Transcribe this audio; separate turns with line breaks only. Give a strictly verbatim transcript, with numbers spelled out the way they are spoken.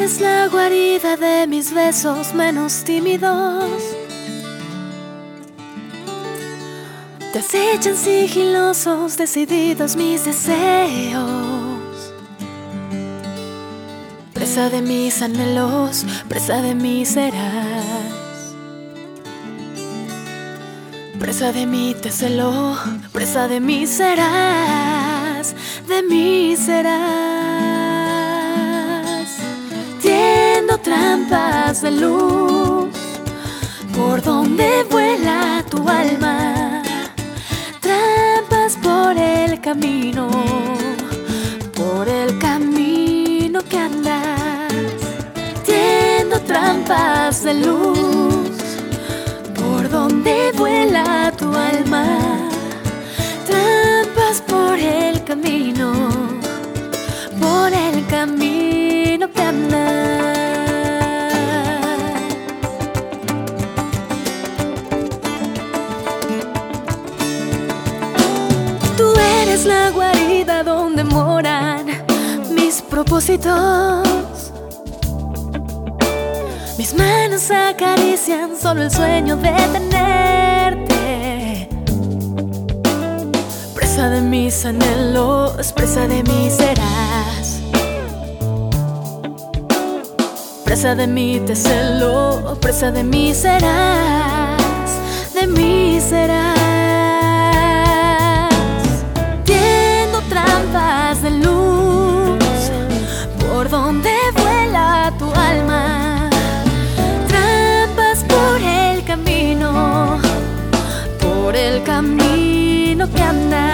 eres la guarida de mis besos menos tímidos. Te acechan sigilosos, decididos mis deseos. Presa de mis anhelos, presa de mí serás. Presa de mí te celó, presa de mí serás, de mí serás. Tiendo trampas de luz por donde vuela tu alma, trampas por el camino, por el camino que andas. Tiendo trampas de luz por donde vuela tu alma, trampas por el camino, por el camino que andas. Tú eres la guarida donde moran mis propósitos. Mis manos acarician solo el sueño de tenerte. Presa de mis anhelos, presa de mí serás. Presa de mí te celo, presa de mí serás, de mí serás. Tiendo trampas de luz por donde vuela tu alma, por el camino, por el camino que andas.